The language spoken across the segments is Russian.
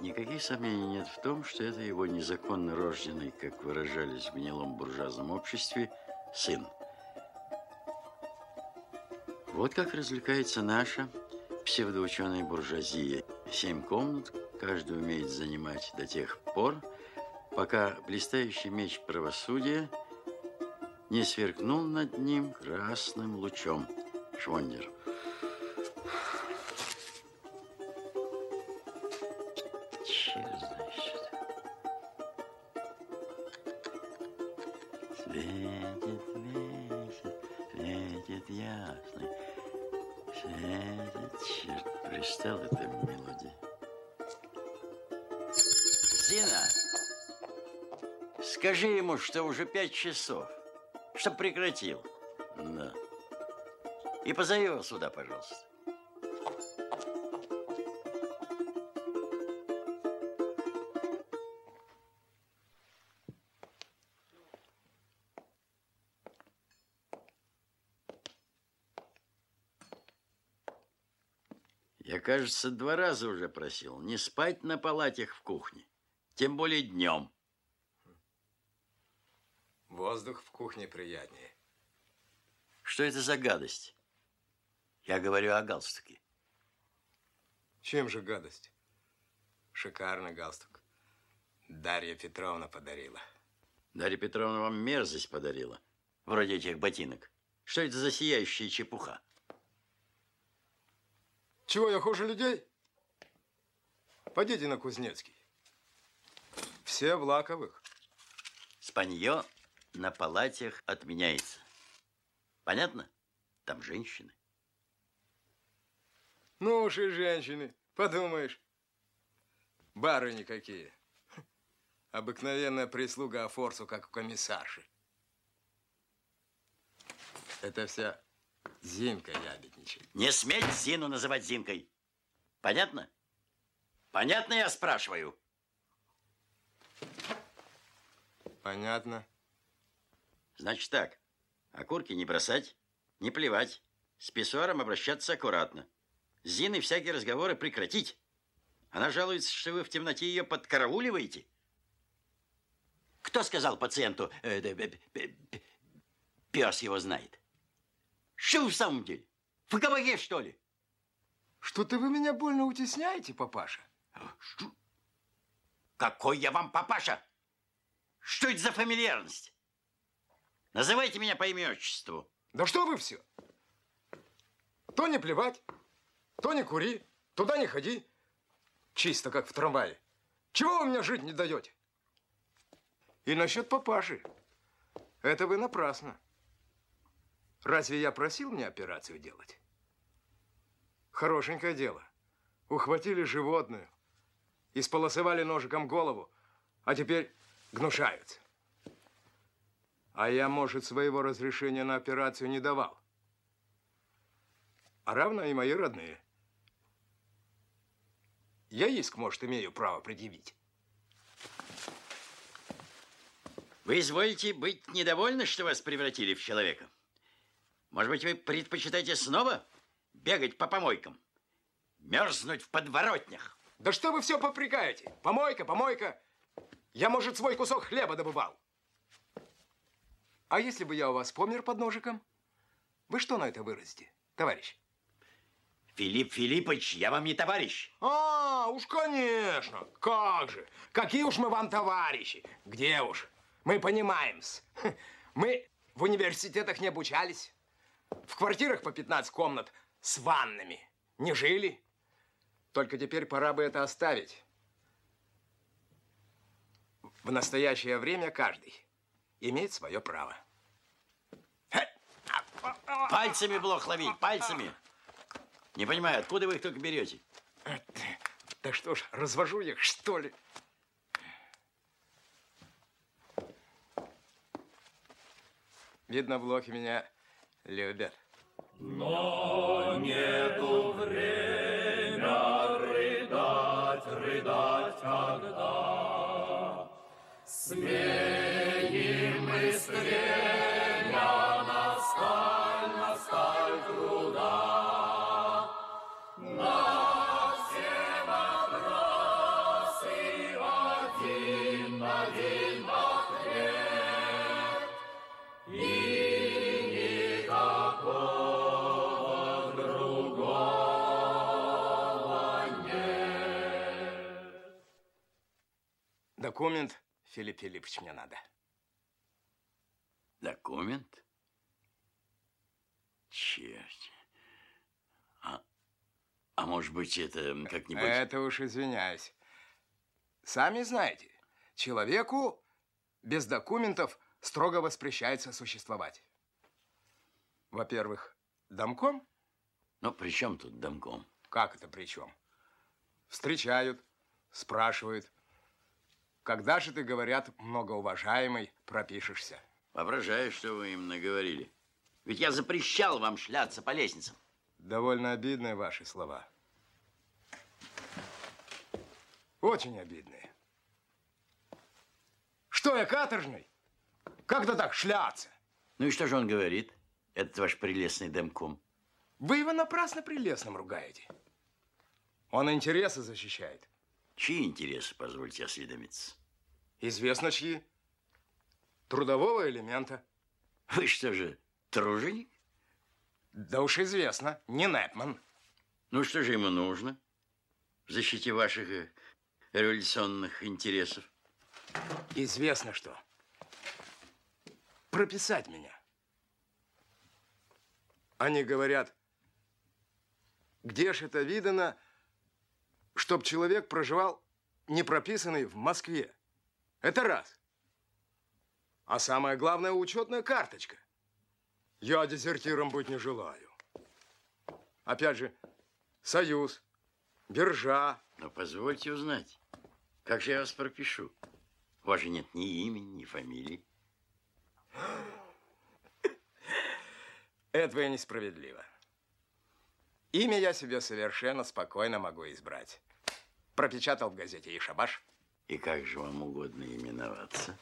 Никаких сомнений нет в том, что это его незаконно рожденный, как выражались в гнилом буржуазном обществе, сын. Вот как развлекается наша псевдоученая буржуазия. 7 комнат каждый умеет занимать до тех пор, пока блистающий меч правосудия не сверкнул над ним красным лучом. Швондер. Черт знает, что. Светит месяц, светит ясный. Светит, черт, пристал эта мелодия. Зина, скажи ему, что уже 5 часов, чтоб прекратил. Да. И позови его сюда, пожалуйста. Я, кажется, 2 раза уже просил не спать на палатях в кухне, тем более днем. Воздух в кухне приятнее. Что это за гадость? Я говорю о галстуке. Чем же гадость? Шикарный галстук. Дарья Петровна подарила. Дарья Петровна вам мерзость подарила, вроде этих ботинок. Что это за сияющая чепуха? Чего, я хуже людей? Пойдите на Кузнецкий. Все в лаковых. Спанье на палатях отменяется. Понятно? Там женщины. Ну уж и женщины, подумаешь. Барыни какие. Обыкновенная прислуга афорсу, как у комиссарши. Это вся Зинка ябедничает. Не сметь Зину называть Зинкой. Понятно? Понятно, я спрашиваю? Понятно. Значит так, окурки не бросать, не плевать, с писсуаром обращаться аккуратно. С Зиной всякие разговоры прекратить. Она жалуется, что вы в темноте ее подкарауливаете. Кто сказал пациенту, пес его знает? Что в самом деле? В кабаке, что ли? Что-то вы меня больно утесняете, папаша. Что? Какой я вам папаша? Что это за фамильярность? Называйте меня по имени-отчеству. Да что вы все? То не плевать, то не кури, туда не ходи. Чисто как в трамвае. Чего вы мне жить не даете? И насчет папаши. Это вы напрасно. Разве я просил мне операцию делать? Хорошенькое дело. Ухватили животную, исполосовали ножиком голову, а теперь гнушаются. А я, может, своего разрешения на операцию не давал. А равно и мои родные. Я иск, может, имею право предъявить. Вы изволите быть недовольны, что вас превратили в человека? Может быть, вы предпочитаете снова бегать по помойкам? Мерзнуть в подворотнях? Да что вы все попрекаете? Помойка, помойка. Я, может, свой кусок хлеба добывал. А если бы я у вас помер под ножиком? Вы что на это выразите, товарищ? Филипп Филиппович, я вам не товарищ. А, уж конечно. Как же. Какие уж мы вам товарищи. Где уж. Мы понимаем-с. Мы в университетах не обучались. В квартирах по 15 комнат с ваннами не жили. Только теперь пора бы это оставить. В настоящее время каждый имеет свое право. Пальцами блох ловить, пальцами. Не понимаю, откуда вы их только берете? Да что ж, развожу их, что ли? Видно, блохи меня любят. Но нету время рыдать, рыдать, когда смеем мы стремя на сталь труда. На все вопросы Документ, Филипп Филиппович, мне надо. Документ? Черт. А может быть, это как-нибудь... Это уж извиняюсь. Сами знаете, человеку без документов строго воспрещается существовать. Во-первых, домком. Ну, при чем тут домком? Как это при чем? Встречают, спрашивают. Когда же ты, говорят, многоуважаемый, пропишешься? Воображаю, что вы им наговорили. Ведь я запрещал вам шляться по лестницам. Довольно обидные ваши слова. Очень обидные. Что я, каторжный? Как-то так шляться? Ну и что же он говорит, этот ваш прелестный домком? Вы его напрасно прелестным ругаете. Он интересы защищает. Чьи интересы, позвольте осведомиться? Известно, чьи. Трудового элемента. Вы что же, труженик? Да уж известно, не Непман. Ну что же ему нужно в защите ваших революционных интересов? Известно что. Прописать меня. Они говорят, где ж это видано, чтоб человек проживал не прописанный в Москве. Это раз. А самое главное, учетная карточка. Я дезертиром быть не желаю. Опять же, союз, биржа. Но позвольте узнать, как же я вас пропишу? У вас же нет ни имени, ни фамилии. Этого несправедливо. Имя я себе совершенно спокойно могу избрать. Пропечатал в газете и шабаш. И как же вам угодно именоваться?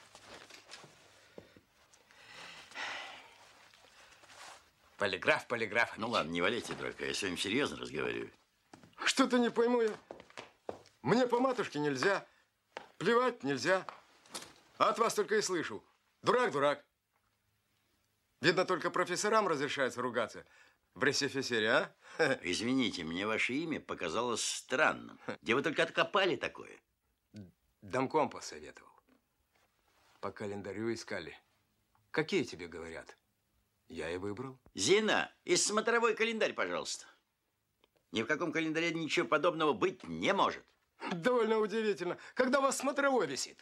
Полиграф, полиграф. Ну ладно, не валяйте дурака, я с вами серьезно разговариваю. Что-то не пойму я. Мне по матушке нельзя, плевать нельзя. А от вас только и слышу. Дурак, дурак. Видно, только профессорам разрешается ругаться в ресифисере, а? Извините, мне ваше имя показалось странным. Где вы только откопали такое? Домком посоветовал. По календарю искали. Какие тебе говорят? Я и выбрал. Зина, из смотровой календарь, пожалуйста. Ни в каком календаре ничего подобного быть не может. Довольно удивительно. Когда у вас смотровой висит?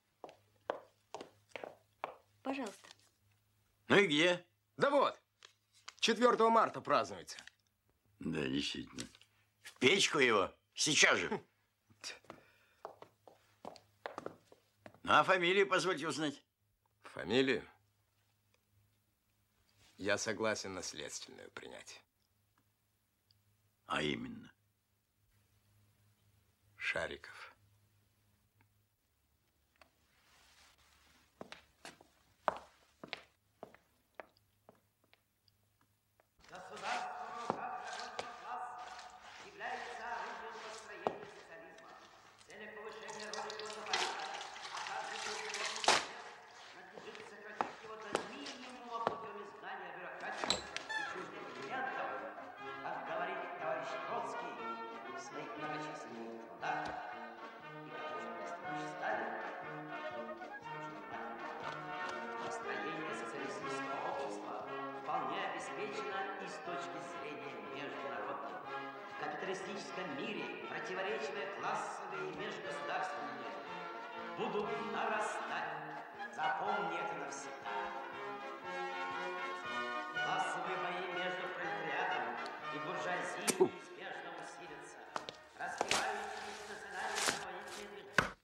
Пожалуйста. Ну и где? Да вот, 4 марта празднуется. Да, действительно. В печку его. Сейчас же. Ну, а фамилию позвольте узнать. Фамилию? Я согласен наследственную принять. А именно? Шариков. капиталистическом мире противоречия классовые и межгосударственные будут нарастать. Запомни это навсегда. Классовые бои между пролетариатом и буржуазией неизбежно усилятся. Раскрывающиеся национально-освободительные движения.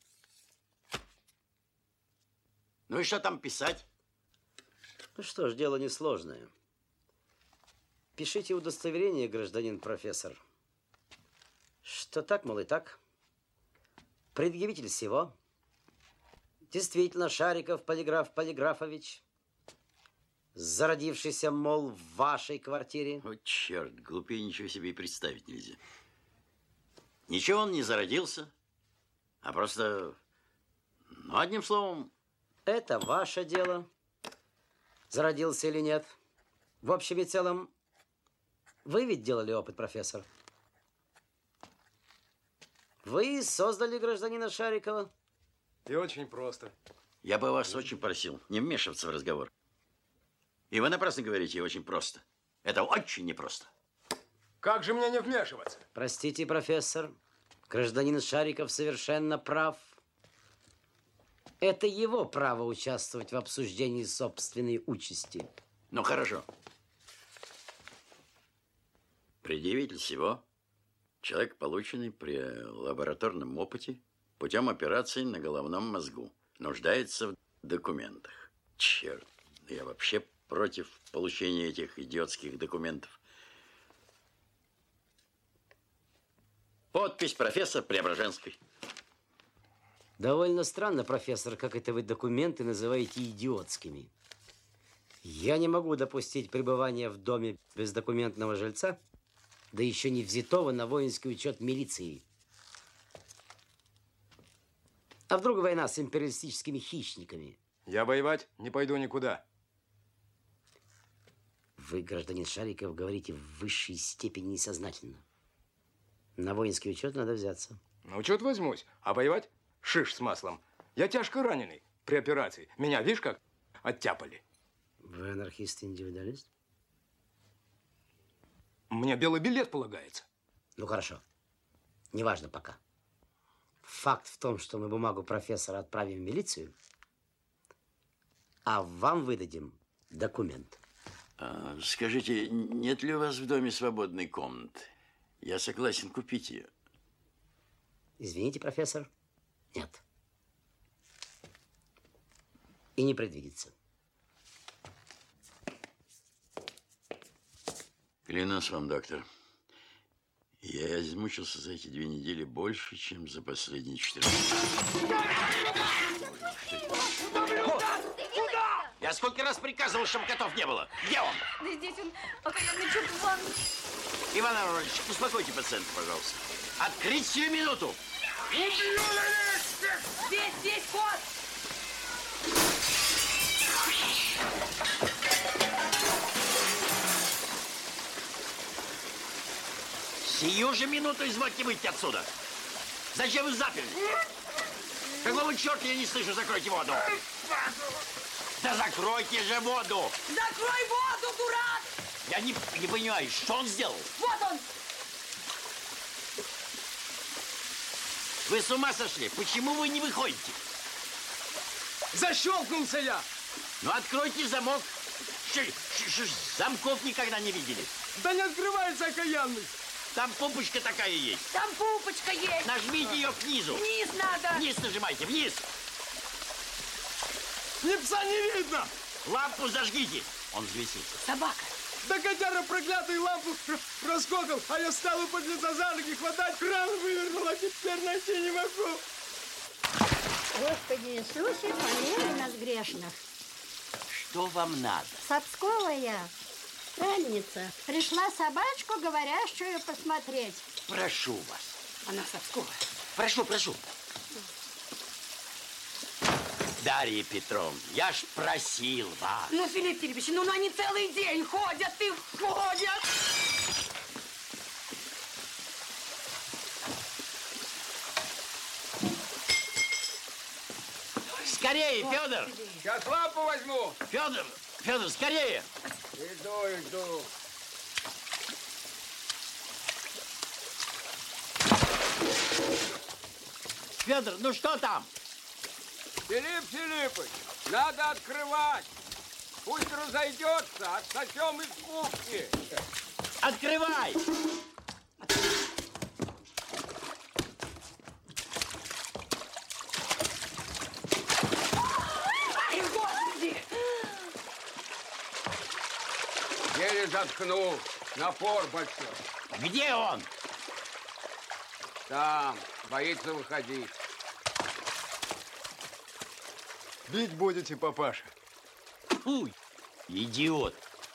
Ну и что там писать? Ну что ж, дело несложное. Пишите удостоверение, гражданин профессор. Что так, мол, и так. Предъявитель всего. Действительно, Шариков Полиграф Полиграфович, зародившийся, мол, в вашей квартире. Вот черт, глупее ничего себе и представить нельзя. Ничего он не зародился, а просто, ну, одним словом... Это ваше дело, зародился или нет. В общем и целом, вы ведь делали опыт, профессор. Вы создали гражданина Шарикова И очень просто. Я бы вас очень просил не вмешиваться в разговор. И вы напрасно говорите очень просто. Это очень непросто. Как же мне не вмешиваться? Простите, профессор, гражданин Шариков совершенно прав. Это его право участвовать в обсуждении собственной участи. Ну, хорошо. Предъявитель всего человек, полученный при лабораторном опыте путем операции на головном мозгу, нуждается в документах. Черт, я вообще против получения этих идиотских документов. Подпись профессор Преображенской. Довольно странно, профессор, как это вы документы называете идиотскими. Я не могу допустить пребывания в доме бездокументного жильца, да еще не взятого на воинский учет милиции. А вдруг война с империалистическими хищниками? Я воевать не пойду никуда. Вы, гражданин Шариков, говорите в высшей степени несознательно. На воинский учет надо взяться. На учет возьмусь, а воевать шиш с маслом. Я тяжко раненый при операции. Меня, видишь, как оттяпали. Вы анархист-индивидуалист? Мне белый билет полагается. Ну, хорошо. Неважно пока. Факт в том, что мы бумагу профессора отправим в милицию, а вам выдадим документ. Скажите, нет ли у вас в доме свободной комнаты? Я согласен купить ее. Извините, профессор, нет. И не предвидится. Клянусь вам, доктор, я измучился за эти 2 недели больше, чем за последние 4. Я сколько раз приказывал, чтобы котов не было. Где он? Да здесь он окаянный черт в ванной. Иван Иванович, успокойте пациента, пожалуйста. Открыть сию минуту. Здесь кот. Сию же минуту извольте выйти отсюда. Зачем вы заперли? Какого черта я не слышу? Закройте воду. Да закройте же воду. Закрой воду, дурак! Я не понимаю, что он сделал? Вот он! Вы с ума сошли? Почему вы не выходите? Защелкнулся я! Ну, откройте замок. Замков никогда не видели. Да не открывается, окаянный! Там пупочка такая есть. Там пупочка есть. Нажмите ее снизу. Вниз надо. Вниз нажимайте, вниз. Ни пса не видно! Лампу зажгите. Он взвесился. Собака. Да котяра проклятый лампу раскокал, а я стал у подлеца за ноги хватать, кран вывернул, а теперь найти не могу. Господи Иисусе, помилуй нас грешных. Что вам надо? Сапсковая странница. Пришла собачку, говорящую, посмотреть. Прошу вас. Она Сапсковая. Прошу. Дарья Петровна, я ж просил вас. Ну, Филипп Филиппович, ну они целый день ходят и ходят. Скорее, Федор! Сейчас лампу возьму. Федор, скорее! Иду. Федор, ну что там? Филипп Филиппович, надо открывать. Пусть разойдется, отсосем из кухни. Открывай! Ай, Господи! Еле заткнул. Напор большой. Где он? Там, боится выходить. Бить будете, папаша? Фу, идиот.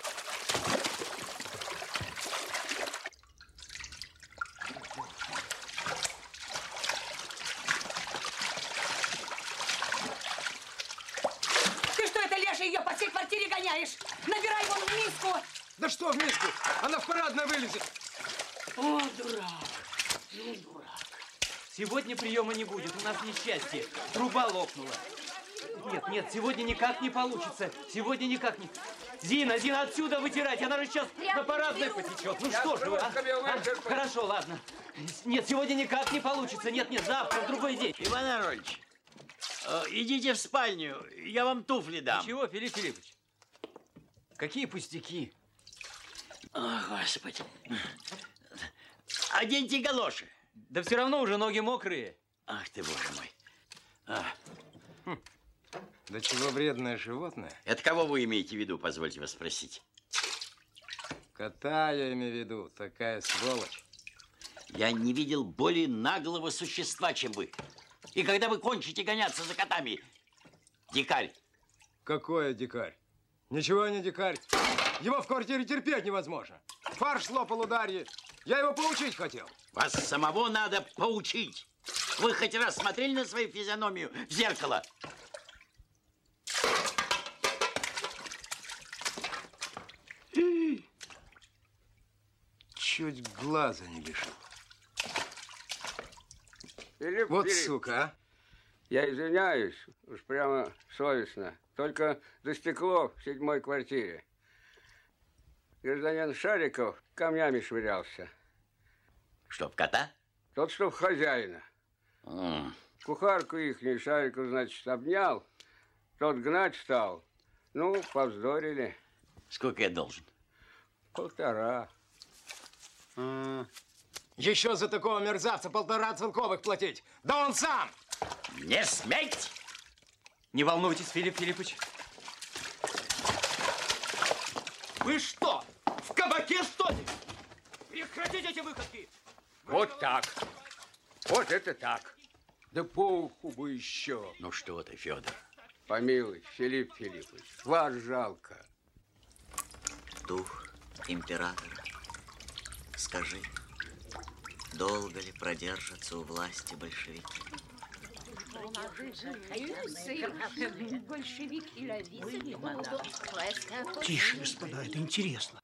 Ты что, это леший ее по всей квартире гоняешь? Набирай вон в миску. Да что в миску? Она в парадное вылезет. О, дурак. Ну, дурак. Сегодня приема не будет, у нас несчастье. Труба лопнула. Нет, сегодня никак не получится. Сегодня никак не... Зина, отсюда вытирать, она же сейчас на парадной потечет. Ну что же вы, Хорошо, ладно. Нет, сегодня никак не получится. Нет, завтра, в другой день. Иван Арольевич, идите в спальню, я вам туфли дам. Чего, Филипп Филиппович? Какие пустяки? О, Господи. Оденьте галоши. Да все равно уже ноги мокрые. Ах ты, боже мой. Да чего вредное животное? Это кого вы имеете в виду, позвольте вас спросить? Кота я имею в виду, такая сволочь. Я не видел более наглого существа, чем вы. И когда вы кончите гоняться за котами, дикарь. Какой дикарь? Ничего не дикарь. Его в квартире терпеть невозможно. Фарш слопал ударье. Я его поучить хотел. Вас самого надо поучить. Вы хоть раз смотрели на свою физиономию в зеркало? Чуть глаза не лишил. Филипп, Вот Филипп, сука, а. я извиняюсь, уж прямо совестно. Только за стекло в 7-й квартире. Гражданин Шариков камнями швырялся. Чтоб кота? Тот, что в хозяина. Кухарку ихнюю Шариков, значит, обнял. Тот гнать стал. Ну, повздорили. Сколько я должен? 1,5. Еще за такого мерзавца 1,5 целковых платить. Да он сам! Не сметь! Не волнуйтесь, Филипп Филиппович. Вы что, в кабаке, что ли? Прекратите эти выходки! Вот так. Вот это так. Да по уху бы еще. Ну что ты, Федор? Помилуй, Филипп Филиппович, вас жалко. Дух императора, скажи, долго ли продержатся у власти большевики? Тише, господа, это интересно.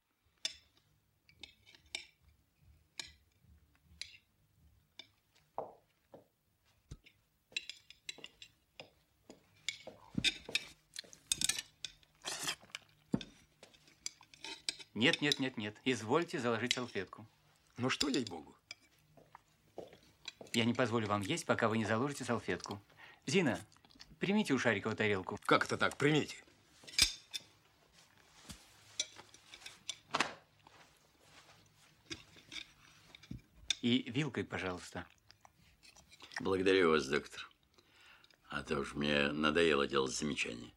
Нет. Извольте заложить салфетку. Ну что, ей-богу? Я не позволю вам есть, пока вы не заложите салфетку. Зина, примите у Шарикова тарелку. Как это так? Примите. И вилкой, пожалуйста. Благодарю вас, доктор. А то уж мне надоело делать замечания.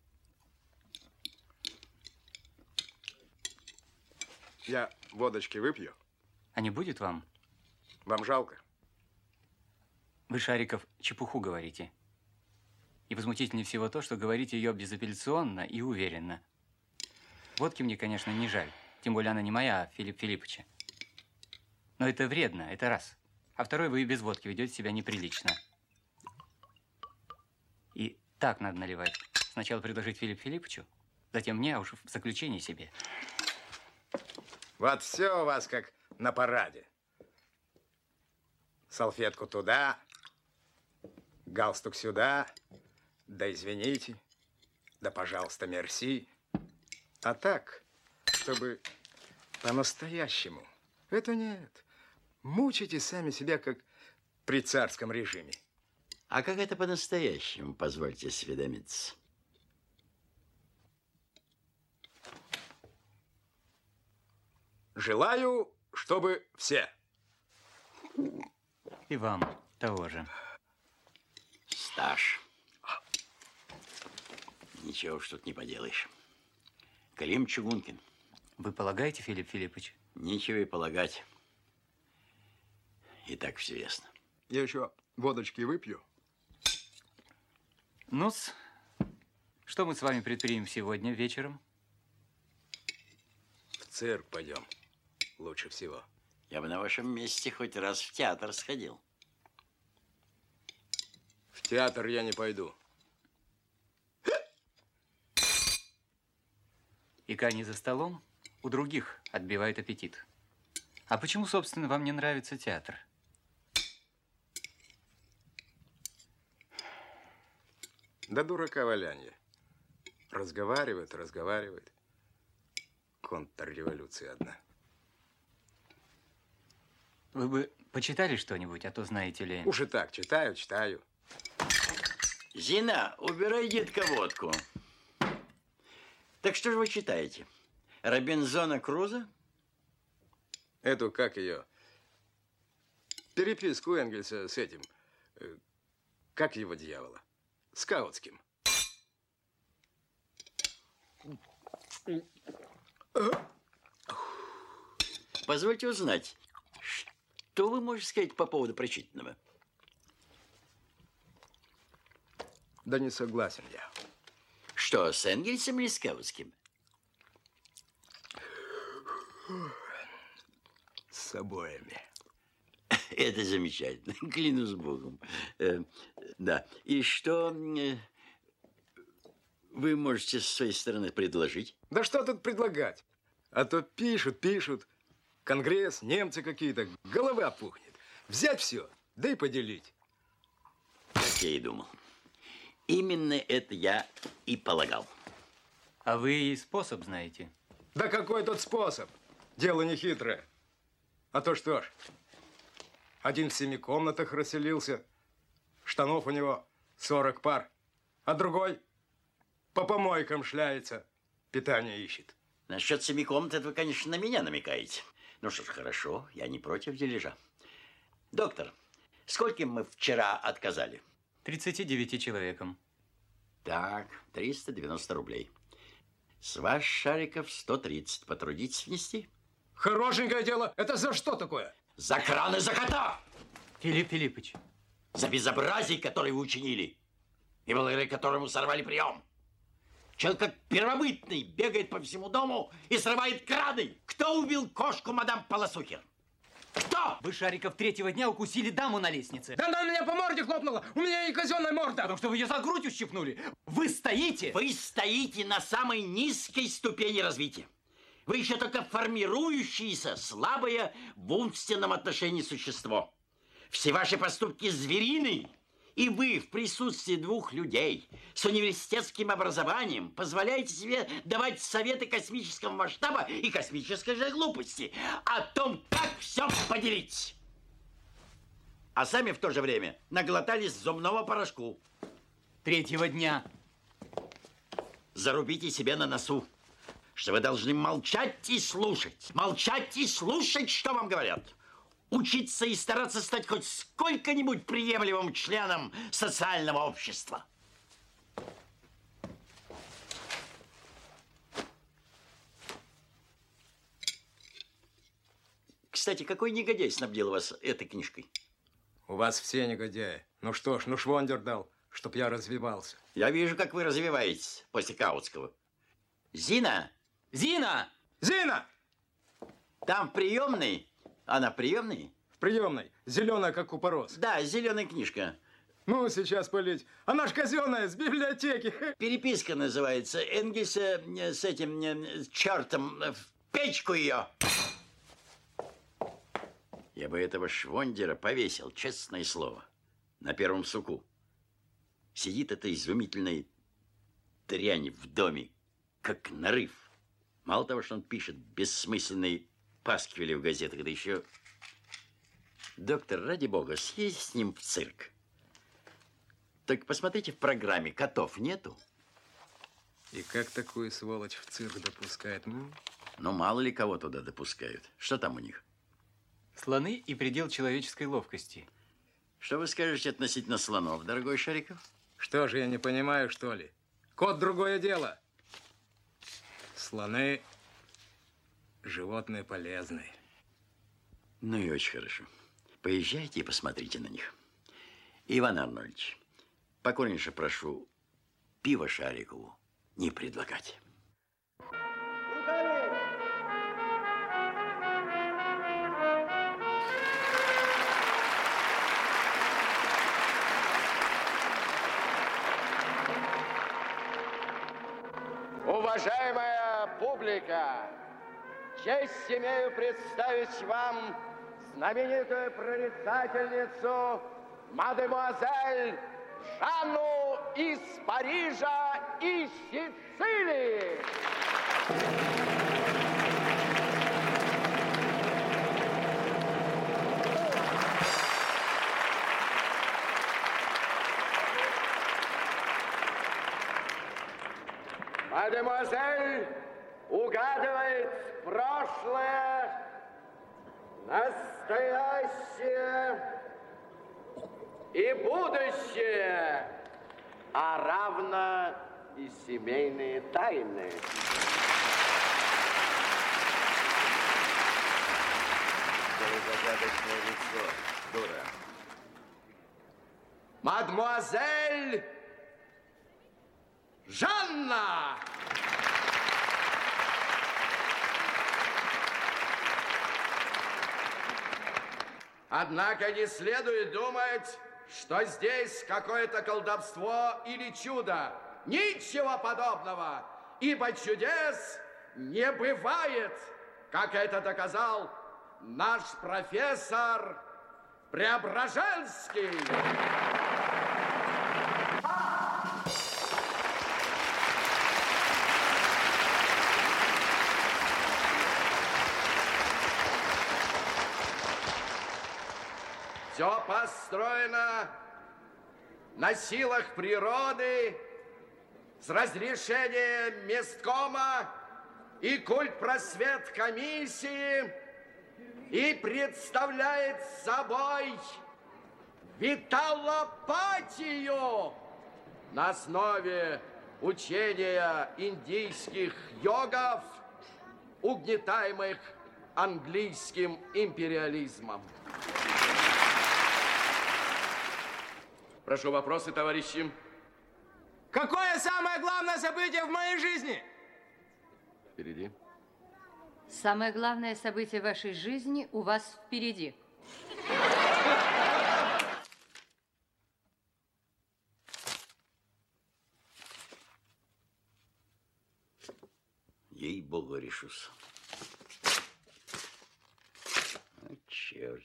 Я водочки выпью. А не будет вам? Вам жалко? Вы, Шариков, чепуху говорите. И возмутительнее всего то, что говорите ее безапелляционно и уверенно. Водки мне, конечно, не жаль. Тем более она не моя, а Филиппа Филипповича. Но это вредно, это раз. А второй, вы и без водки ведете себя неприлично. И так надо наливать. Сначала предложить Филиппу Филипповичу, затем мне, а уж в заключение себе. Вот все у вас как на параде. Салфетку туда, галстук сюда, да извините, да пожалуйста, мерси. А так, чтобы по-настоящему, это нет. Мучите сами себя, как при царском режиме. А как это по-настоящему, позвольте осведомиться? Желаю, чтобы все. И вам того же. Стаж. Ничего уж тут не поделаешь. Клим Чугункин. Вы полагаете, Филипп Филиппович? Нечего и полагать. И так все ясно. Я еще водочки выпью. Ну-с, что мы с вами предпримем сегодня вечером? В цирк пойдем. Лучше всего. Я бы на вашем месте хоть раз в театр сходил. В театр я не пойду. Ика не за столом, у других отбивает аппетит. А почему, собственно, вам не нравится театр? Да дурака валянье. Разговаривает, разговаривает. Контрреволюция одна. Вы бы почитали что-нибудь, а то знаете ли... Уж и так, читаю, читаю. Зина, убирай, детка, водку. Так что же вы читаете? Робинзона Круза? Эту, как ее? Переписку Энгельса с этим. Как его дьявола? Скаутским. Позвольте узнать, что вы можете сказать по поводу прочитанного? Да не согласен я. Что, с Энгельсом или Скаутским? С обоими. Это замечательно, клянусь Богом. Да, и что вы можете с своей стороны предложить? Да что тут предлагать? А то пишут, пишут. Конгресс, немцы какие-то, голова пухнет. Взять все, да и поделить. Как я и думал. Именно это я и полагал. А вы и способ знаете? Да какой тут способ? Дело не хитрое. А то что ж, один в 7 комнатах расселился, штанов у него 40 пар, а другой по помойкам шляется, питание ищет. Насчет 7 комнат, это вы, конечно, на меня намекаете. Ну что ж, хорошо, я не против дележа. Доктор, скольким мы вчера отказали? 39 человекам. Так, 390 рублей. С вас, Шариков, 130. Потрудитесь внести? Хорошенькое дело. Это за что такое? За кран и за кота! Филипп Филиппович. За безобразие, которое вы учинили, и благодаря которому сорвали прием. Человек как первобытный бегает по всему дому и срывает краны. Кто убил кошку мадам Полосухер? Кто? Вы, Шариков, 3-го дня укусили даму на лестнице. Да она меня по морде хлопнула. У меня и казенная морда. Потому что вы ее за грудь ущипнули. Вы стоите. Вы стоите на самой низкой ступени развития. Вы еще только формирующееся, слабое в умственном отношении существо. Все ваши поступки звериные. И вы в присутствии 2 людей с университетским образованием позволяете себе давать советы космического масштаба и космической же глупости о том, как все поделить. А сами в то же время наглотались зубного порошку. 3-го дня. Зарубите себе на носу, что вы должны молчать и слушать. Молчать и слушать, что вам говорят. Учиться и стараться стать хоть сколько-нибудь приемлемым членом социального общества. Кстати, какой негодяй снабдил вас этой книжкой? У вас все негодяи. Ну что ж, ну швондер дал, чтоб я развивался. Я вижу, как вы развиваетесь после Каутского. Зина! Зина! Зина! Там в приемной. Она в приемной? В приемной. Зеленая, как купорос. Да, зеленая книжка. Ну, сейчас полить. Она ж казенная, с библиотеки. Переписка называется. Энгельса с этим чертом в печку ее. Я бы этого швондера повесил, честное слово, на первом суку. Сидит эта изумительная дрянь в доме, как нарыв. Мало того, что он пишет бессмысленные пасквили в газетах, да еще... Доктор, ради бога, съезди с ним в цирк. Только посмотрите в программе, котов нету. И как такую сволочь в цирк допускает? Ну, мало ли кого туда допускают. Что там у них? Слоны и предел человеческой ловкости. Что вы скажете относительно слонов, дорогой Шариков? Что же, я не понимаю, что ли? Кот – другое дело. Слоны – животные полезные. Ну и очень хорошо. Поезжайте и посмотрите на них. Иван Арнольдович, покорнейше прошу пиво Шарикову не предлагать. Уважаемая публика, честь имею представить вам знаменитую прорицательницу мадемуазель Жанну из Парижа и Сицилии. Мадемуазель угадывает прошлое, настоящее и будущее, а равно и семейные тайны. Твое загадочное лицо, дура. Мадемуазель Жанна! Однако не следует думать, что здесь какое-то колдовство или чудо. Ничего подобного, ибо чудес не бывает, как это доказал наш профессор Преображенский. Все построено на силах природы с разрешения месткома и культпросвет комиссии и представляет собой виталопатию на основе учения индийских йогов, угнетаемых английским империализмом. Прошу вопросы, товарищи. Какое самое главное событие в моей жизни? Впереди. Самое главное событие в вашей жизни у вас впереди. Ей-богу, решусь. А, черт.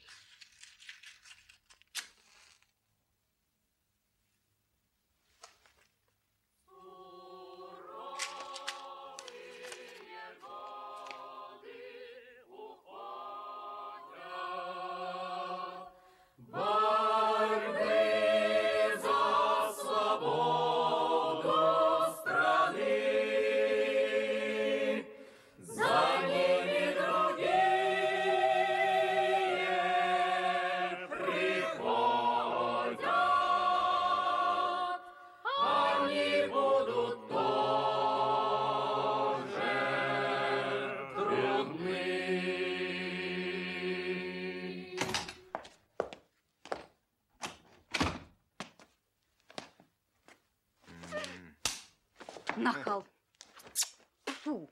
Нахал. Фу.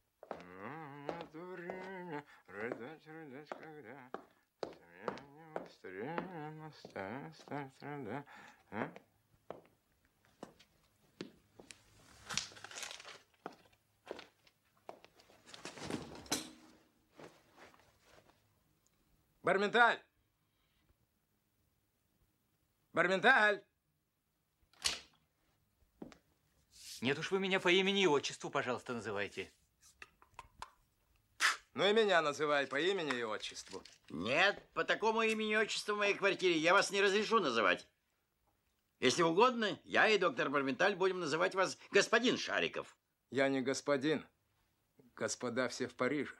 Барменталь! Барменталь! Нет уж, вы меня по имени и отчеству, пожалуйста, называйте. Ну и меня называй по имени и отчеству. Нет, по такому имени и отчеству в моей квартире я вас не разрешу называть. Если угодно, я и доктор Барменталь будем называть вас господин Шариков. Я не господин. Господа все в Париже.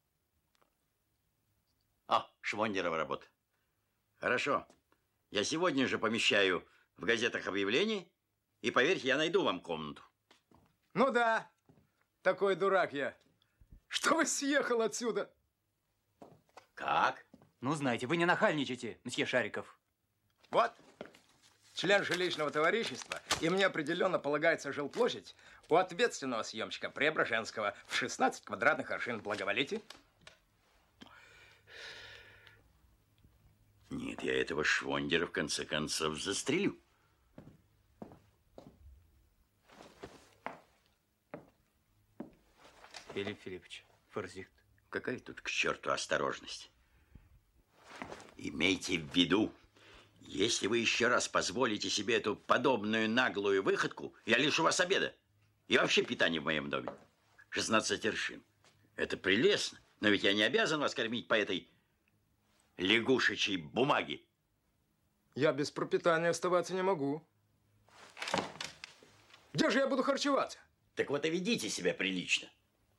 О, Швондерова работа. Хорошо. Я сегодня же помещаю в газетах объявление, и, поверьте, я найду вам комнату. Ну да, такой дурак я. Что вы съехал отсюда? Как? Ну, знаете, вы не нахальничайте, мсье Шариков. Вот, член жилищного товарищества, и мне определенно полагается жилплощадь у ответственного съемщика Преображенского в 16 квадратных аршин. Благоволите? Нет, я этого Швондера в конце концов застрелю. Филипп Филиппович, Форзихт. Какая тут к черту осторожность? Имейте в виду, Если вы еще раз позволите себе эту подобную наглую выходку, я лишу вас обеда. И вообще питания в моем доме. 16 аршин. Это прелестно. Но ведь я не обязан вас кормить по этой лягушечьей бумаге. Я без пропитания оставаться не могу. Где же я буду харчеваться? Так вот и ведите себя прилично.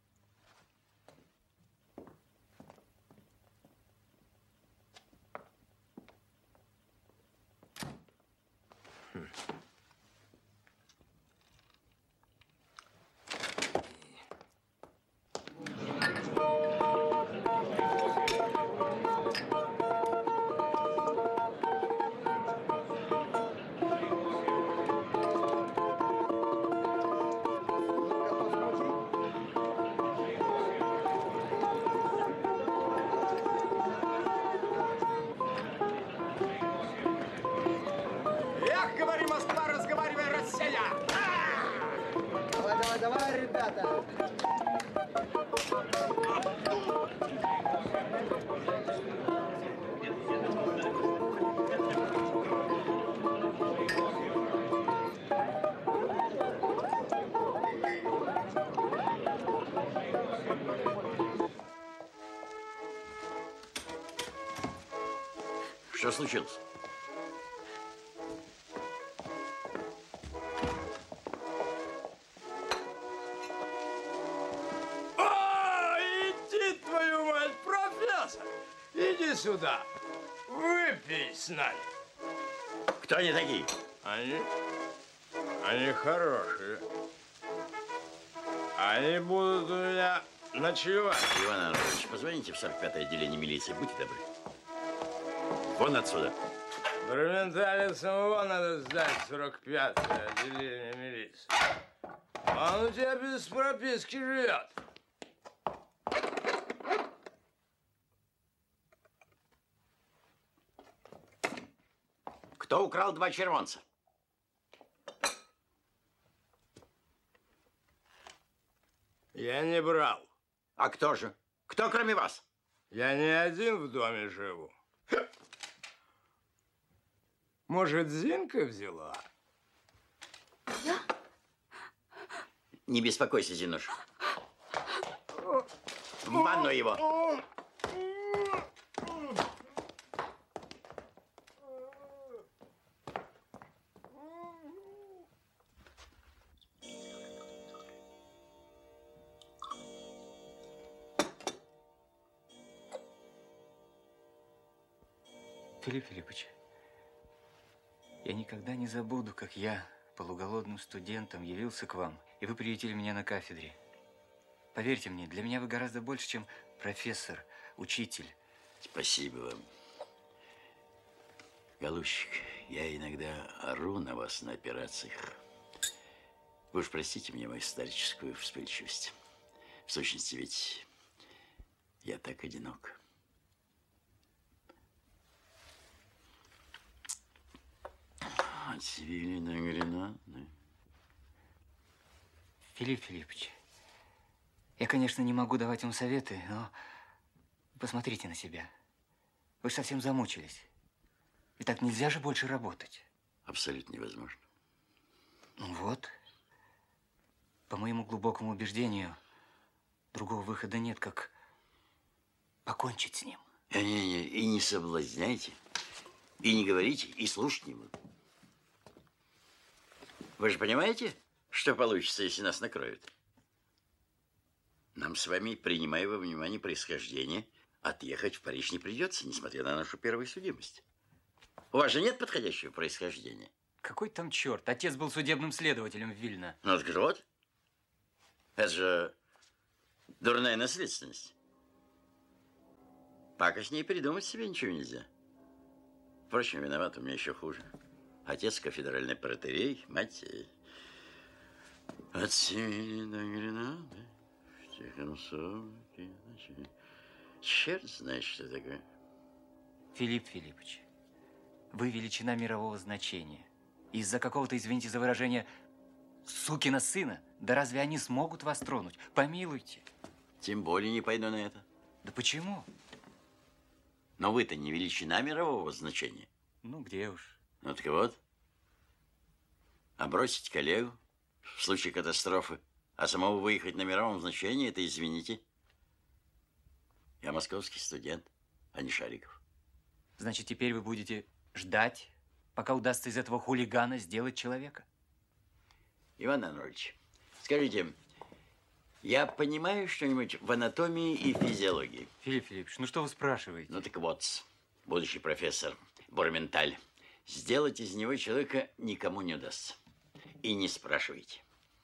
Эх, говори, Москва, разговаривай, Россия! Давай, давай, давай, ребята! Что случилось? Иди, твою мать, профессор! Иди сюда. Выпей с нами. Кто они такие? Они хорошие. Они будут у меня ночевать. Иван Андреевич, позвоните в 45-е отделение милиции, будьте добры. Вон отсюда. Провинциале самого надо сдать в 45-е отделение милиции. Он у тебя без прописки живет. Кто украл 2 червонца? Я не брал. А кто же? Кто кроме вас? Я не один в доме живу. Может, Зинка взяла? Не беспокойся, Зинуш. В ванну его. Филипп Филиппович, я никогда не забуду, как я, полуголодным студентом, явился к вам, и вы приютили меня на кафедре. Поверьте мне, для меня вы гораздо больше, чем профессор, учитель. Спасибо вам. Голубчик, я иногда ору на вас на операциях. Вы уж простите мне мою старческую вспыльчивость. В сущности, ведь я так одинок. Отцвели на гренады. Филипп Филиппович, я, конечно, не могу давать вам советы, но посмотрите на себя. Вы совсем замучились. И так нельзя же больше работать. Абсолютно невозможно. Ну вот. По моему глубокому убеждению, другого выхода нет, как покончить с ним. И не соблазняйте, и не говорите, и слушать не буду. Вы же понимаете, что получится, если нас накроют? Нам с вами, принимая во внимание происхождение, отъехать в Париж не придется, несмотря на нашу первую судимость. У вас же нет подходящего происхождения? Какой там черт? Отец был судебным следователем в Вильно. Ну, так же вот. Это же дурная наследственность. Пока с ней придумать себе ничего нельзя. Впрочем, виноват у меня еще хуже. Отец кафедральный протоиерей, мать от семьи до Гренады в тихом сумраке ночи. Черт знает, что такое. Филипп Филиппович, вы величина мирового значения. Из-за какого-то, извините за выражение, сукина сына, да разве они смогут вас тронуть? Помилуйте. Тем более не пойду на это. Да почему? Но вы-то не величина мирового значения. Ну, где уж. Ну, так вот. А бросить коллегу в случае катастрофы, а самому выехать на мировом значении, это, извините, я московский студент, а не Шариков. Значит, теперь вы будете ждать, пока удастся из этого хулигана сделать человека? Иван Анатольевич, скажите, я понимаю что-нибудь в анатомии и физиологии? Филипп Филиппович, ну что вы спрашиваете? Ну так вот, будущий профессор Борменталь, сделать из него человека никому не удастся. И не спрашивайте.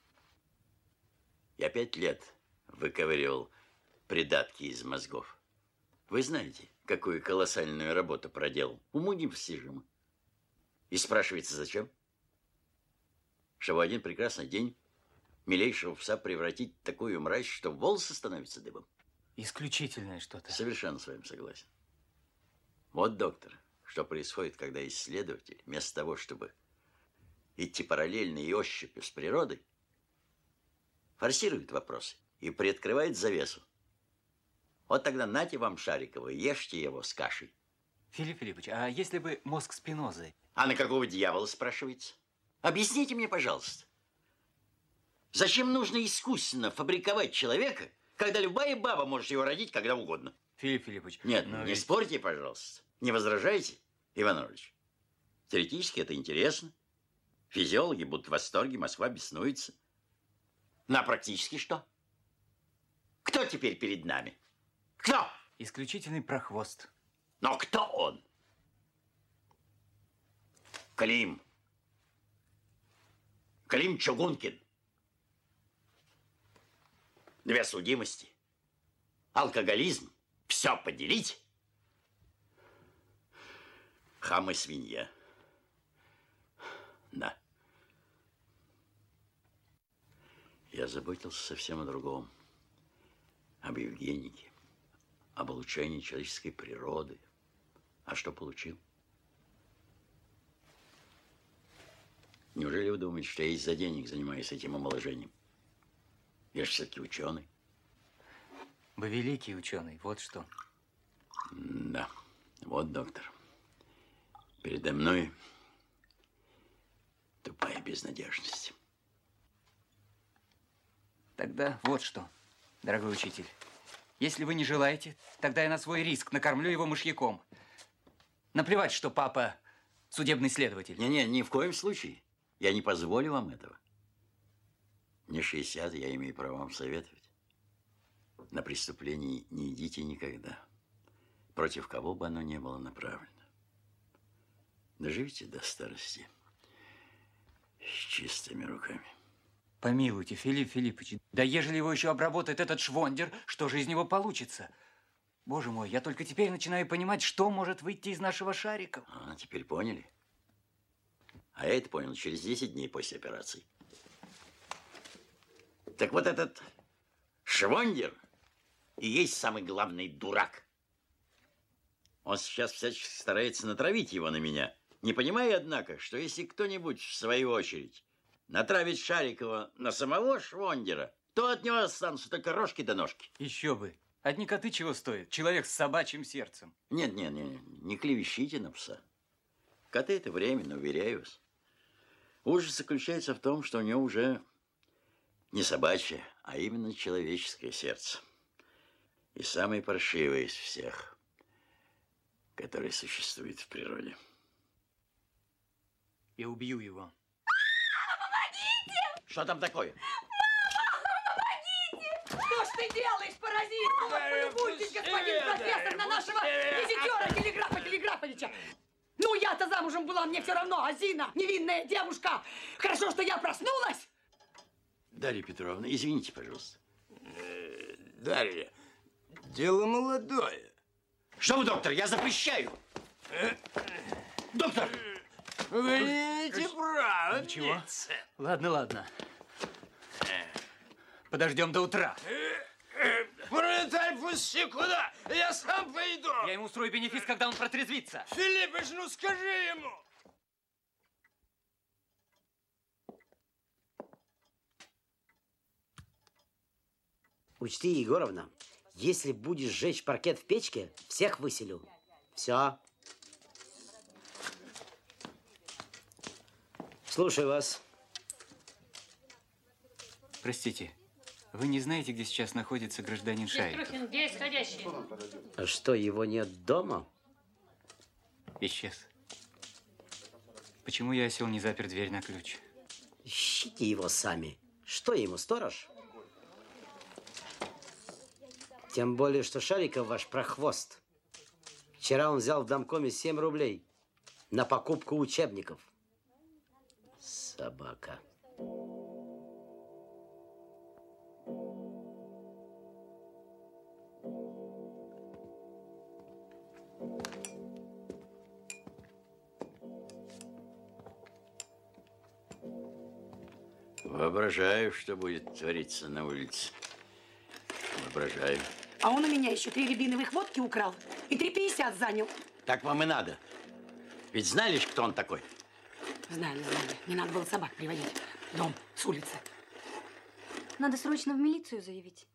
Я 5 лет выковыривал придатки из мозгов. Вы знаете, какую колоссальную работу проделал? Уму непостижимо. И спрашивается, зачем? Чтобы в один прекрасный день милейшего пса превратить в такую мразь, что волосы становятся дыбом. Исключительное что-то. Совершенно с вами согласен. Вот, доктор, что происходит, когда исследователь, вместо того, чтобы идти параллельно и ощупью с природой, форсирует вопросы и приоткрывает завесу. Вот тогда нате вам Шарикова, ешьте его с кашей. Филипп Филиппович, а если бы мозг Спинозы? А на какого дьявола, спрашивается? Объясните мне, пожалуйста. Зачем нужно искусственно фабриковать человека, когда любая баба может его родить когда угодно? Филипп Филиппович. Нет, не спорьте, пожалуйста. Не возражайте, Иван Иванович. Теоретически это интересно. Физиологи будут в восторге, Москва беснуется. Ну, а практически что? Кто теперь перед нами? Кто? Исключительный прохвост. Но кто он? Клим. Клим Чугункин. 2 судимости. Алкоголизм. Все поделить. Хам и свинья. Да. Я заботился совсем о другом. Об Евгенике. Об улучшении человеческой природы. А что получил? Неужели вы думаете, что я из-за денег занимаюсь этим омоложением? Я же все-таки ученый. Вы великий ученый, вот что. Да, вот, доктор. Передо мной тупая безнадежность. Тогда вот что, дорогой учитель. Если вы не желаете, тогда я на свой риск накормлю его мышьяком. Наплевать, что папа судебный следователь. Не-не, ни в коем случае. Я не позволю вам этого. Мне 60, я имею право вам советовать. На преступление не идите никогда. Против кого бы оно ни было направлено. Доживите до старости с чистыми руками. Помилуйте, Филипп Филиппович, да ежели его еще обработает этот швондер, что же из него получится? Боже мой, я только теперь начинаю понимать, что может выйти из нашего Шарикова. А, теперь поняли? А я это понял через 10 дней после операции. Так вот этот швондер и есть самый главный дурак. Он сейчас всячески старается натравить его на меня, не понимая, однако, что если кто-нибудь, в свою очередь, натравить Шарикова на самого швондера, то от него останутся только рожки да ножки. Еще бы. Одни коты чего стоят? Человек с собачьим сердцем. Нет, не клевещите на пса. Коты – это временно, уверяю вас. Ужас заключается в том, что у него уже не собачье, а именно человеческое сердце. И самое паршивое из всех, которые существуют в природе. Я убью его. Помогите! Что там такое? Помогите! Что ж ты делаешь, паразит? Полюбуйтесь, господин профессор, на нашего визитера Телеграфа Телеграфовича. Ну, я-то замужем была, мне все равно, а Зина, невинная девушка. Хорошо, что я проснулась. Дарья Петровна, извините, пожалуйста. Дарья, дело молодое. Что вы, доктор, я запрещаю. Доктор! Вы не имеете права. Ничего. Ладно. Подождем до утра. Борменталь, пусти куда? Я сам пойду. Я ему устрою бенефис, когда он протрезвится. Филиппыч, ну скажи ему. Учти, Егоровна, если будешь жечь паркет в печке, всех выселю. Все. Слушаю вас. Простите, вы не знаете, где сейчас находится гражданин Шариков? Трухин, где исходящий? А что, его нет дома? Исчез. Почему я осел не запер дверь на ключ? Ищите его сами. Что ему, сторож? Тем более, что Шариков ваш прохвост. Вчера он взял в домкоме 7 рублей на покупку учебников. Собака. Воображаю, что будет твориться на улице. Воображаю. А он у меня еще 3 рябиновых водки украл и 3,50 занял. Так вам и надо. Ведь знали ж, кто он такой? Знали, знали. Не надо было собак приводить в дом с улицы. Надо срочно в милицию заявить.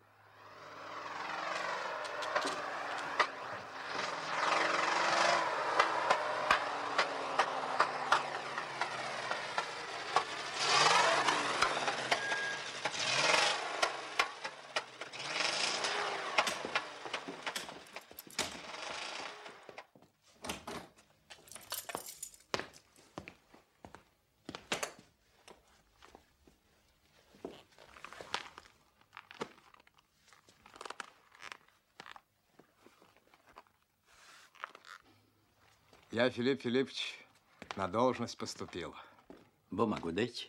Я, Филипп Филиппович, на должность поступил. Бумагу дайте.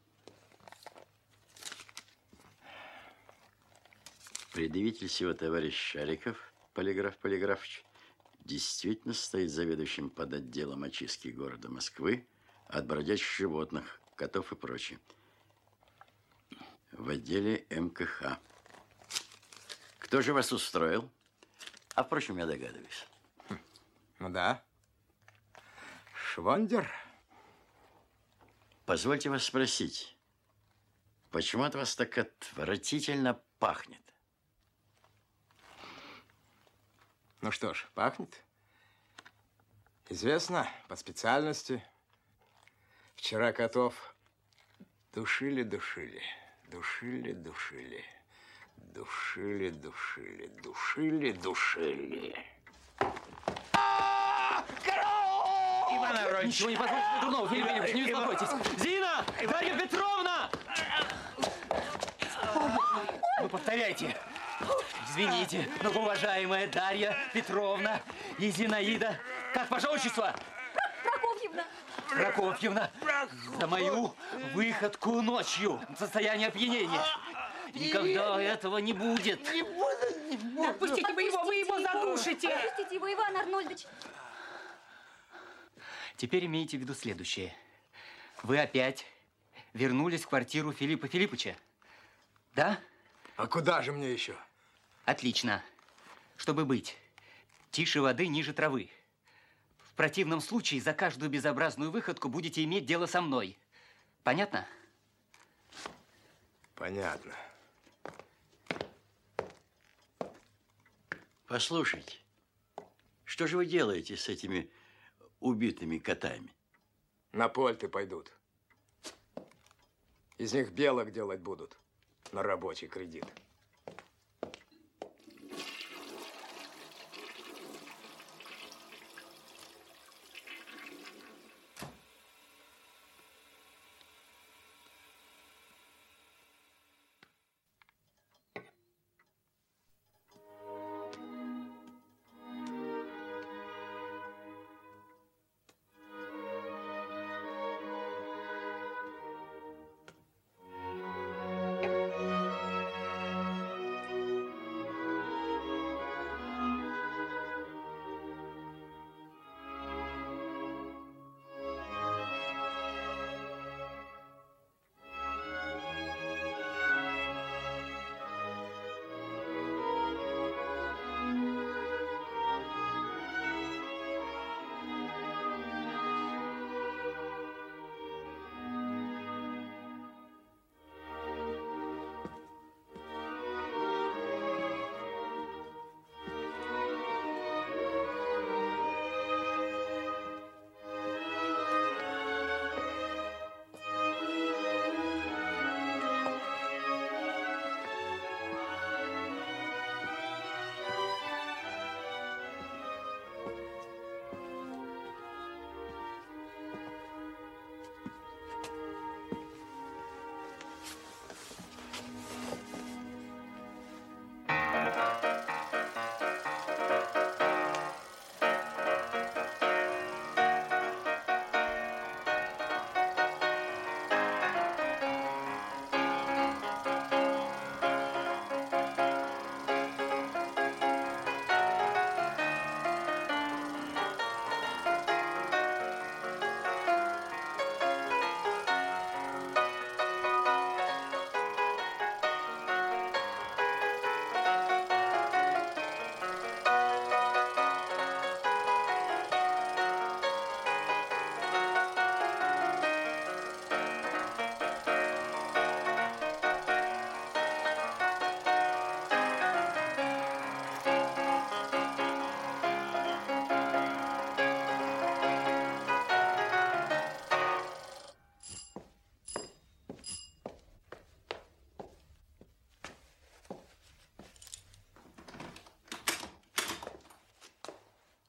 Предъявитель всего товарищ Шариков, Полиграф Полиграфович, действительно стоит заведующим под отделом очистки города Москвы от бродячих животных, котов и прочее. В отделе МКХ. Кто же вас устроил? А, впрочем, я догадываюсь. Ну да. Швондер. Позвольте вас спросить, почему от вас так отвратительно пахнет? Ну что ж, пахнет. Известно, по специальности. Вчера котов душили. Душили. Иван Аронович! Ничего не позвольте дурного, Филипп Филиппович, не беспокойтесь. Зина! Дарья Петровна! Ну, повторяйте. Извините, многоуважаемая Дарья Петровна и Зинаида. Как ваше отчество? Прокофьевна. Прокофьевна. За мою выходку ночью в состоянии опьянения. Никогда этого не будет. Не буду. Отпустите вы его задушите. Отпустите его, Иван Арнольдович. Теперь имейте в виду следующее. Вы опять вернулись в квартиру Филиппа Филипповича, да? А куда же мне еще? Отлично. Чтобы быть тише воды, ниже травы. В противном случае за каждую безобразную выходку будете иметь дело со мной. Понятно? Понятно. Послушайте, что же вы делаете с этими убитыми котами? На польты пойдут. Из них белок делать будут на рабочий кредит.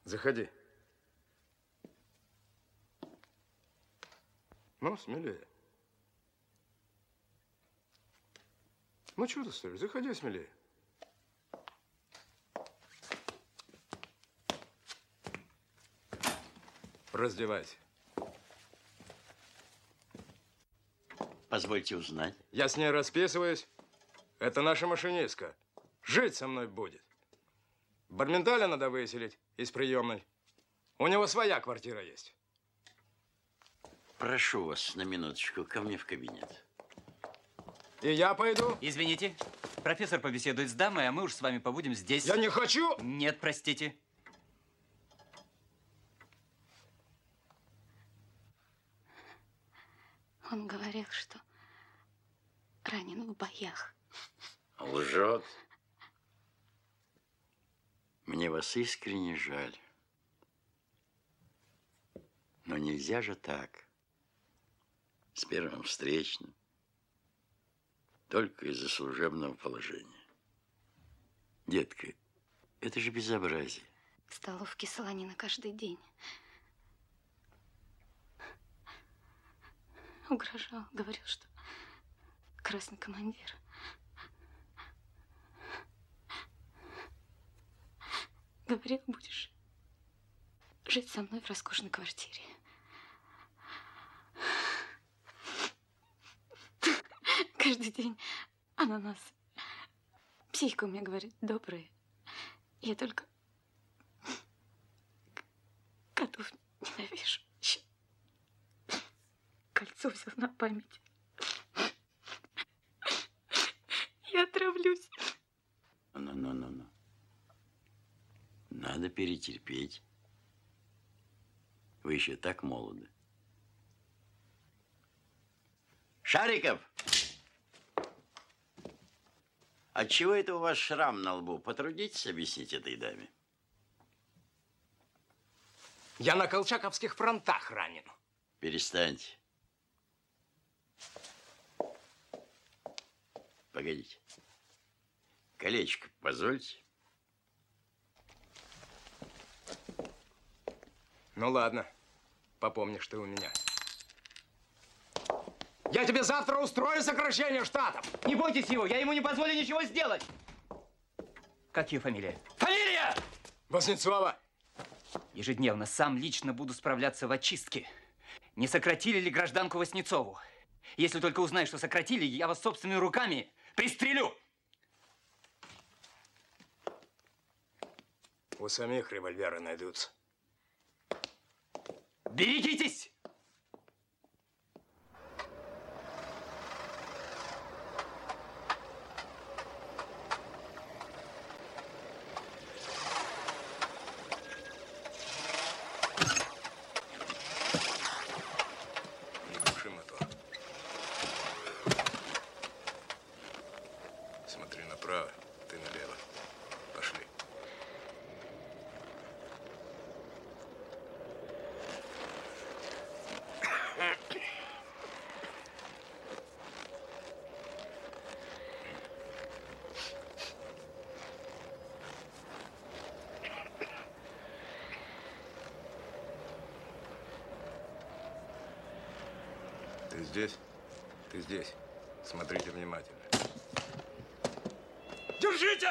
Заходи. Ну, смелее. Ну, чего ты стоишь? Заходи смелее. Раздевайся. Позвольте узнать. Я с ней расписываюсь. Это наша машинистка. Жить со мной будет. Барменталя надо выселить из приемной. У него своя квартира есть. Прошу вас на минуточку ко мне в кабинет. И я пойду. Извините, профессор побеседует с дамой, а мы уж с вами побудем здесь. Я не хочу. Нет, простите. Он говорил, что ранен в боях. Лжет. Мне вас искренне жаль. Но нельзя же так. С первым встречным. Только из-за служебного положения. Детка, это же безобразие. В столовке солонина каждый день. Угрожал, говорил, что красный командир. Говорил, будешь жить со мной в роскошной квартире. Каждый день ананас. Психика у меня, говорит, добрая. Я только котов ненавижу. Кольцо взял на память. Я отравлюсь. Ну. Надо перетерпеть. Вы еще так молоды. Шариков! Отчего это у вас шрам на лбу? Потрудитесь объяснить этой даме. Я на колчаковских фронтах ранен. Перестаньте. Погодите. Колечко позвольте. Ну ладно, попомнишь ты у меня. Я тебе завтра устрою сокращение штатов. Не бойтесь его, я ему не позволю ничего сделать. Как ее фамилия? Фамилия! Воснецова. Ежедневно сам лично буду справляться в очистке. Не сократили ли гражданку Воснецову? Если только узнаю, что сократили, я вас собственными руками пристрелю. У самих револьверы найдутся. Берегитесь! Не глуши мотор. Смотри направо, ты налево. Пошли. Ты здесь? Ты здесь. Смотрите внимательно. Держите!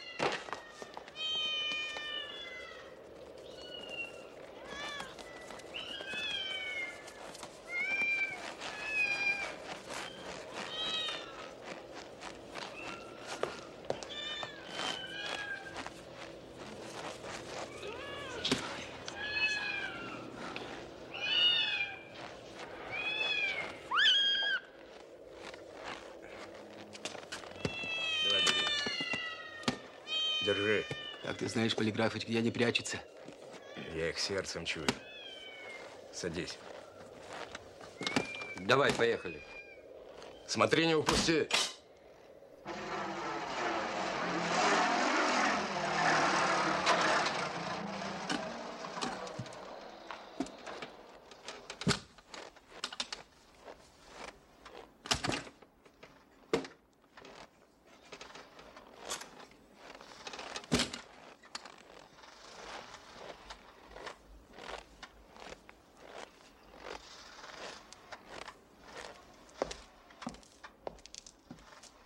Держи. Как ты знаешь, Полиграфыч, где они прячутся? Я их сердцем чую. Садись. Давай, поехали. Смотри, не упусти.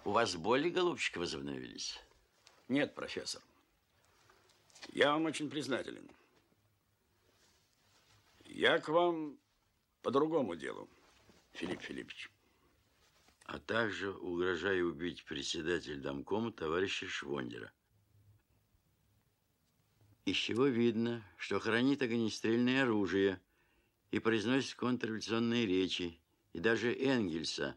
У вас боли, голубчик, возобновились? Нет, профессор. Я вам очень признателен. Я к вам по другому делу, Филипп Филиппович. А также угрожаю убить председателя домкома товарища Швондера. Из чего видно, что хранит огнестрельное оружие и произносит контрреволюционные речи, и даже Энгельса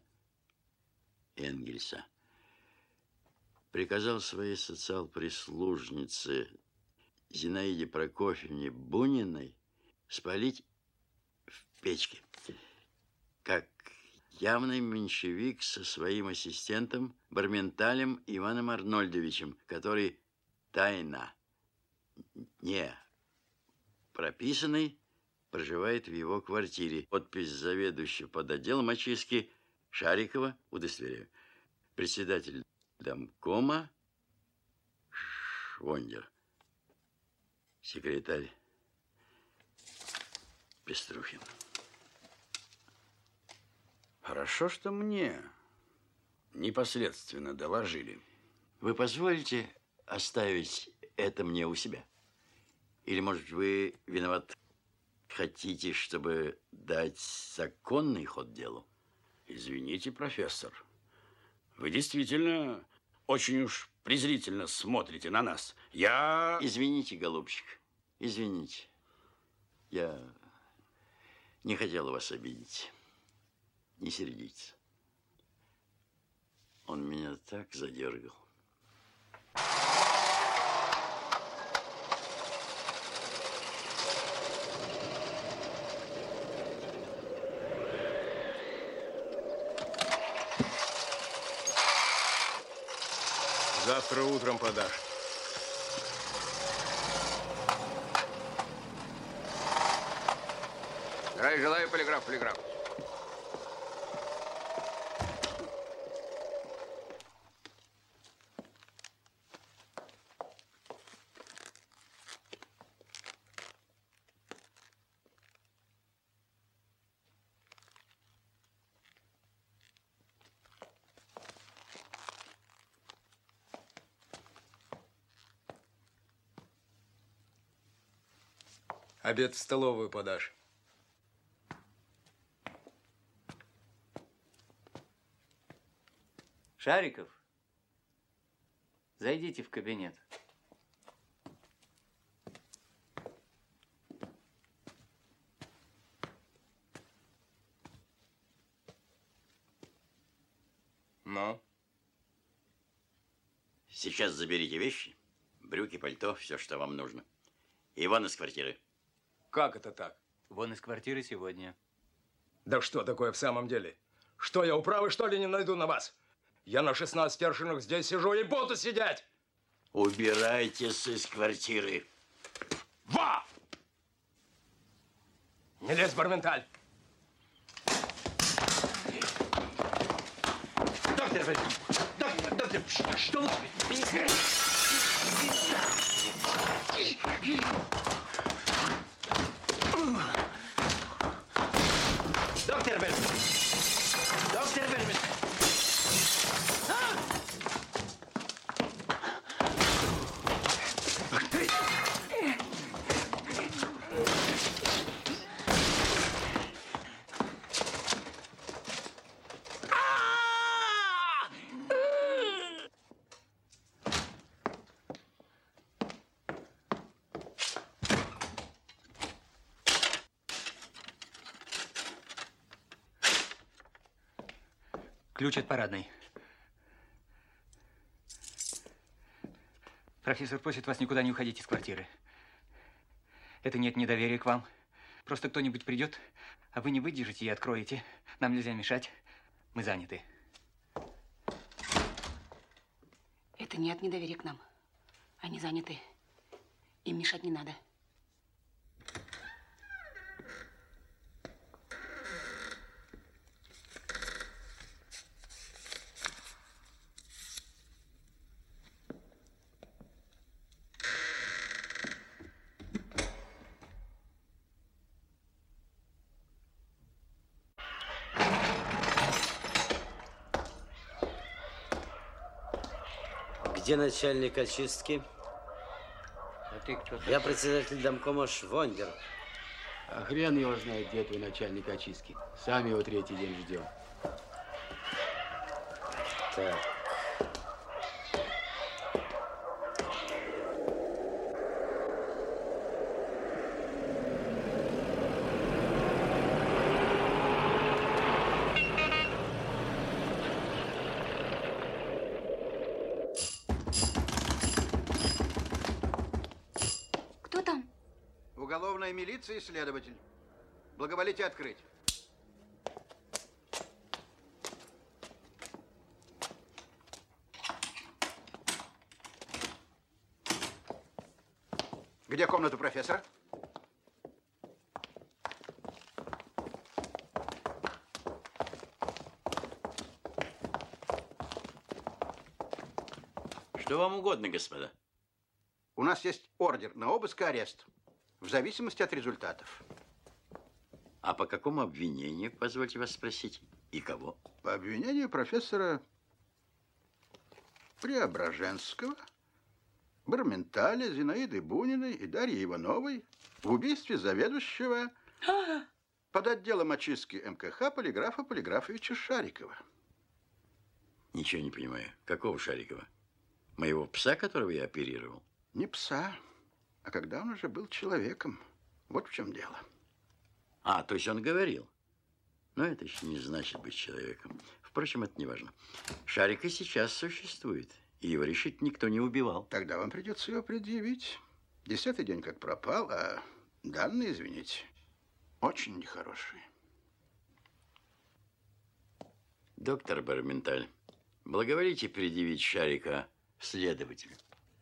приказал своей социал-прислужнице Зинаиде Прокофьевне Буниной спалить в печке, как явный меньшевик со своим ассистентом Барменталем Иваном Арнольдовичем, который тайно, не прописанный, проживает в его квартире. Подпись заведующего под отделом очистки Шарикова, удостоверяю. Председатель домкома Швондер. Секретарь Пеструхин. Хорошо, что мне непосредственно доложили. Вы позволите оставить это мне у себя? Или, может, вы виноват, хотите, чтобы дать законный ход делу? Извините, профессор. Вы действительно очень уж презрительно смотрите на нас. Извините, голубчик, извините. Я не хотел вас обидеть. Не сердитесь. Он меня так задергал. Завтра утром подашь. Здравия желаю, полиграф. Обед в столовую подашь. Шариков, зайдите в кабинет. Ну? Сейчас заберите вещи, брюки, пальто, все, что вам нужно. И вон из квартиры. Как это так? Вон из квартиры сегодня. Да что такое в самом деле? Что, я управы, что ли, не найду на вас? Я на 16 аршинах здесь сижу и буду сидеть. Убирайтесь из квартиры. Ва! Не лезь, Барменталь. Доктор, что вы... Доктор Бельман! Доктор Бельман! Ключ от парадной. Профессор просит вас никуда не уходить из квартиры. Это нет недоверия к вам. Просто кто-нибудь придет, а вы не выдержите и откроете. Нам нельзя мешать. Мы заняты. Это нет недоверия к нам. Они заняты. Им мешать не надо. Где начальник очистки? А ты кто? Я председатель домкома Швондер. А хрен его знает, где твой начальник очистки. Сами его третий день ждем. Так. Кто там? Уголовная милиция и следователь. Благоволите открыть. Где комната профессора? Что вам угодно, господа? У нас есть ордер на обыск и арест, в зависимости от результатов. А по какому обвинению, позвольте вас спросить, и кого? По обвинению профессора Преображенского, Барменталя, Зинаиды Буниной и Дарьи Ивановой в убийстве заведующего под отделом очистки МКХ Полиграфа Полиграфовича Шарикова. Ничего не понимаю. Какого Шарикова? Моего пса, которого я оперировал? Не пса, а когда он уже был человеком. Вот в чем дело. А, то есть он говорил. Но это еще не значит быть человеком. Впрочем, это не важно. Шарик и сейчас существует, и его решить никто не убивал. Тогда вам придется его предъявить. 10-й день как пропал, а данные, извините, очень нехорошие. Доктор Барменталь, благоволите предъявить Шарика следователю.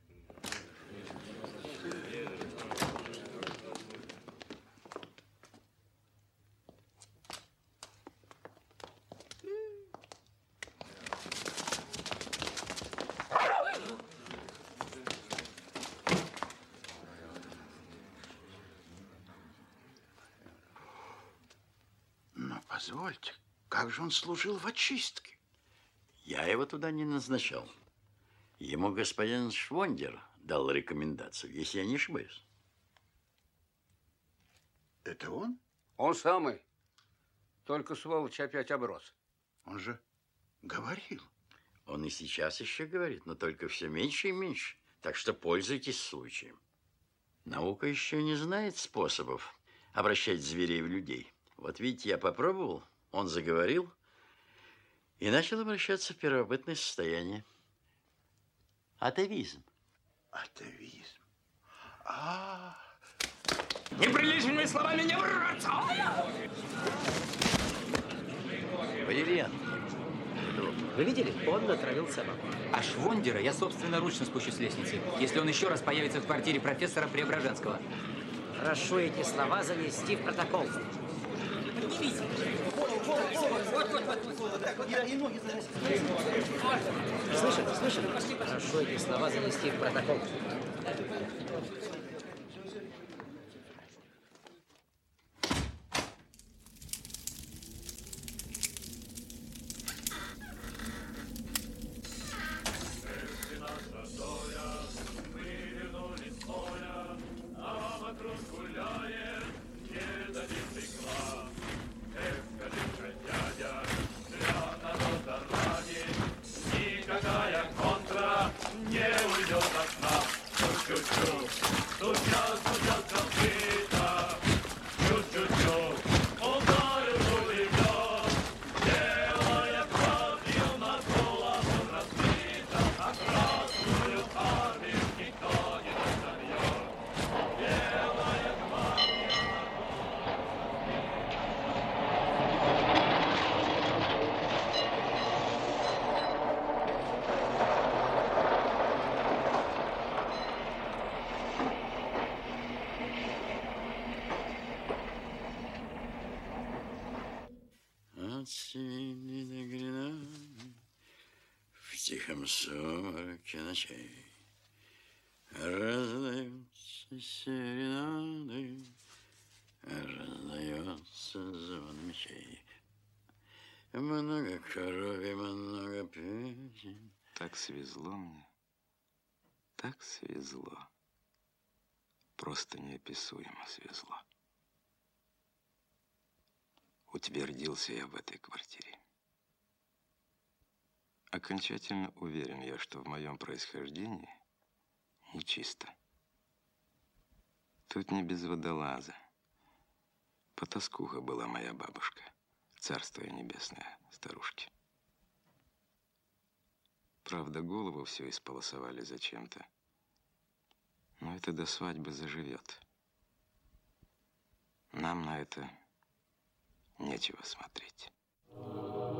Но позвольте, как же он служил в очистке? Я его туда не назначал. Ему господин Швондер дал рекомендацию, если я не ошибаюсь. Это он? Он самый. Только сволочь опять оброс. Он же говорил. Он и сейчас еще говорит, но только все меньше и меньше. Так что пользуйтесь случаем. Наука еще не знает способов обращать зверей в людей. Вот видите, я попробовал, он заговорил и начал обращаться в первобытное состояние. Атовизм. Атовизм. Неприличными словами не враться! Валерьян. Вы видели? Он натравил собаку. А Швондера я собственноручно спущу с лестницы, если он еще раз появится в квартире профессора Преображенского. Прошу эти слова занести в протокол. Слышали? Прошу эти слова занести в протокол. Никакая контра не уйдет от нас. Чу-чу-чу, стучат копыта. Чу-чу-чу, ударил пулемет, делая кровью над голову разбита. А красную армию никто не разобьет. Белая гвардия. От Сини до Гренады в тихом сумраке ночей раздаются серенады, раздается звон мечей. Много крови, много песен. Так свезло мне. так свезло. Просто неописуемо свезло. Утвердился я в этой квартире. Окончательно уверен я, что в моем происхождении нечисто. Тут не без водолаза. Потаскуха была моя бабушка, царство ей небесное, старушки. Правда, голову все исполосовали зачем-то. Но это до свадьбы заживет. Нам на это нечего смотреть.